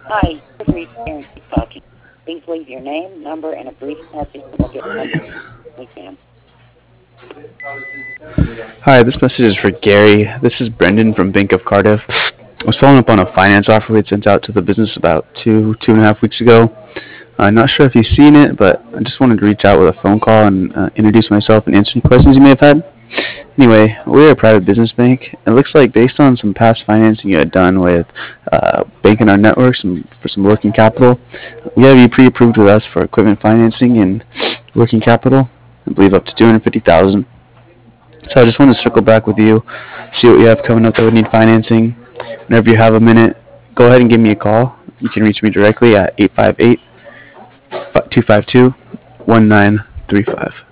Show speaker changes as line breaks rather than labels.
Hi, you've reached Guaranteed Talking. Please leave your name, number, and a brief message, and we'll get back to you as we can.
Hi, this message is for Gary. This is Brendan from Bank of Cardiff. I was following up on a finance offer we had sent out to the business about 2.5 weeks ago. I'm not sure if you've seen it, but I just wanted to reach out with a phone call and introduce myself and answer any questions you may have had. Anyway, we're a private business bank. It looks like based on some past financing you had done with banking our networks and for some working capital, we have you pre-approved with us for equipment financing and working capital. I believe up to 250,000. So I just wanted to circle back with you, see what you have coming up that would need financing. Whenever you have a minute, go ahead and give me a call. You can reach me directly at 858 252 1935.